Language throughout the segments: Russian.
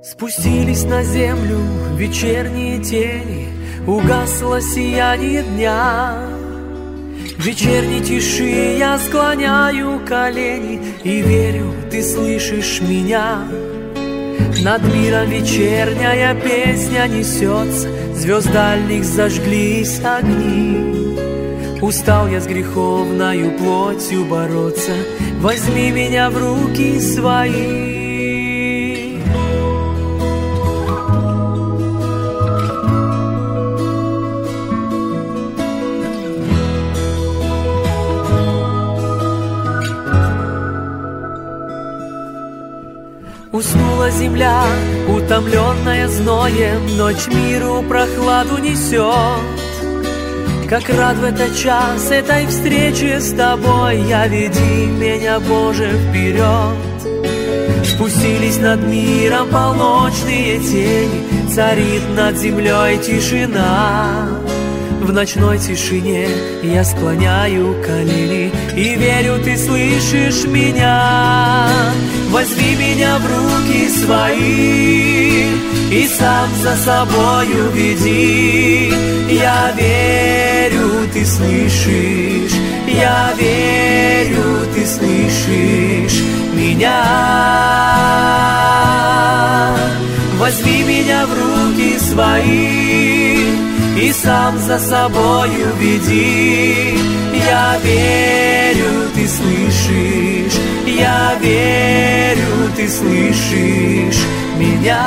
Спустились на землю вечерние тени, угасло сияние дня. В вечерней тиши я склоняю колени и верю, ты слышишь меня. Над миром вечерняя песня несется, звезд дальних зажглись огни. Устал я с греховною плотью бороться, возьми меня в руки свои. Уснула земля, утомленная зноем, ночь миру прохладу несет. Как рад в этот час этой встрече с тобой, я веди меня, Боже, вперед. Спустились над миром полночные тени, царит над землей тишина. В ночной тишине я склоняю колени и верю, ты слышишь меня. Возьми меня в руки свои и сам за собою веди. Я верю, ты слышишь, я верю, ты слышишь меня. Возьми меня в руки свои и сам за собою веди. Я верю, ты слышишь, я верю, ты слышишь меня.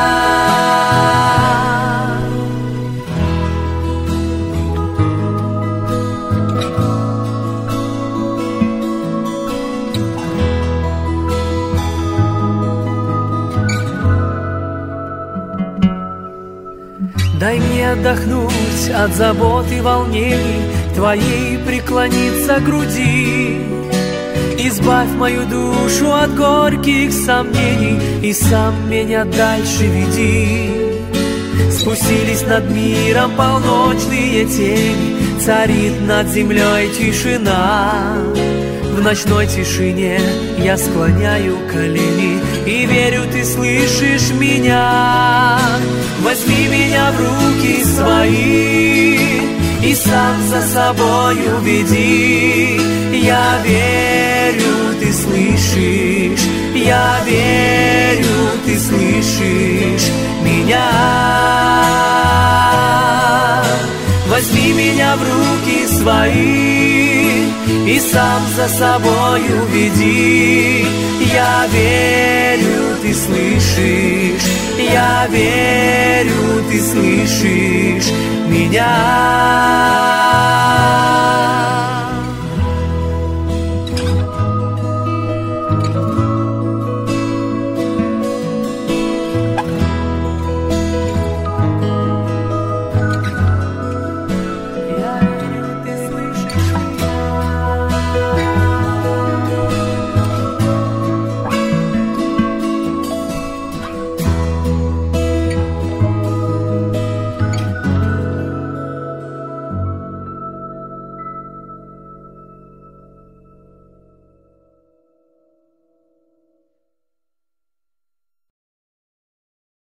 Дай мне отдохнуть от забот и волнений, твоей преклониться к груди. Избавь мою душу от горьких сомнений и сам меня дальше веди. Спустились над миром полночные тени, царит над землей тишина. В ночной тишине я склоняю колени и верю, ты слышишь меня. Возьми меня в руки свои и сам за собою веди. Я верю, ты слышишь, я верю, ты слышишь меня. Возьми меня в руки свои и сам за собою веди. Я верю, ты слышишь, я верю, ты слышишь меня.